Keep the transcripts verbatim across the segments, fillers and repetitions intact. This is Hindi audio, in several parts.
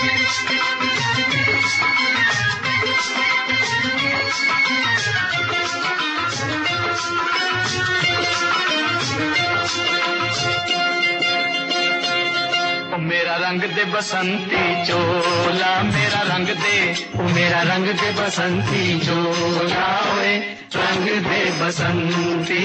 मेरा रंग दे बसंती चोला, मेरा रंग दे, ओ मेरा रंग दे बसंती चोला, ओए रंग दे बसंती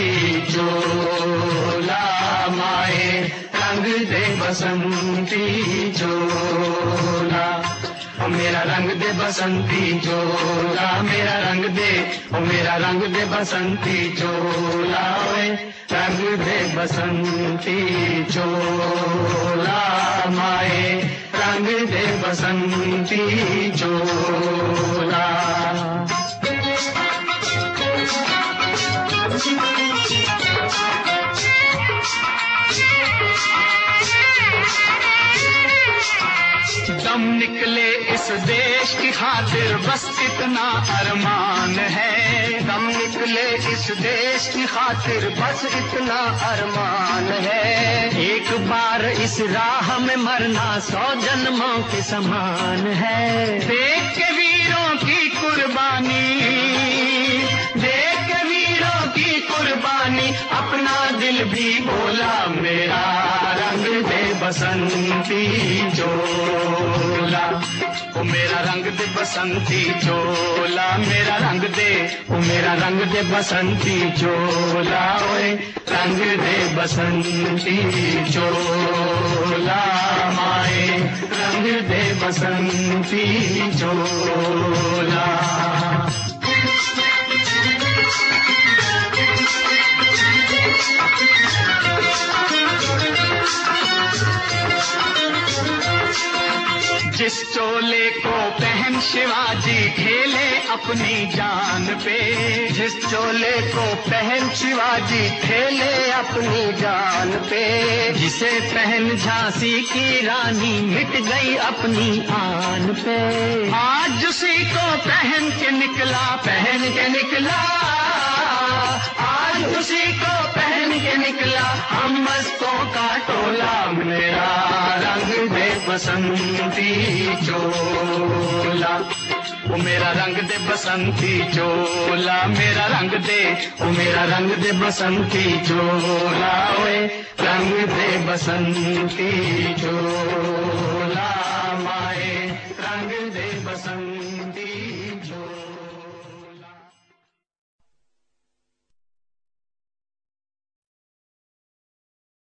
चोला माए, रंग दे बसंती चोला। ओ मेरा रंग दे बसंती चोला, मेरा रंग दे, ओ मेरा रंग दे बसंती चोला, ओए रंग दे बसंती चोला माए, रंग दे बसंती चोला। दम निकले इस देश की खातिर बस इतना अरमान है, दम निकले इस देश की खातिर बस इतना अरमान है, एक बार इस राह में मरना सौ जन्मों के समान है। देख के वीरों की कुर्बानी, देख के वीरों की कुर्बानी, अपना दिल भी बोला मेरा रंग दे बसंती चोला, ओ मेरा रंग दे बसंती चोला, मेरा रंग दे, ओ मेरा रंग दे बसंती चोला, ओए रंग दे बसंती चोला माए, रंग दे बसंती चोला। जिस चोले को पहन शिवाजी खेले अपनी जान पे, जिस चोले को पहन शिवाजी खेले अपनी जान पे, जिसे पहन झांसी की रानी मिट गई अपनी आन पे, आज उसी को पहन के निकला, पहन के निकला, आज उसी को पहन के निकला हम मस्तों का टोला, मेरा रंग दे बसंती चोला, ओ मेरा रंग दे बसंती चोला, मेरा रंग दे, ओ मेरा रंग दे बसंती चोला, ओए रंग दे बसंती चोला माए, रंग दे बसंती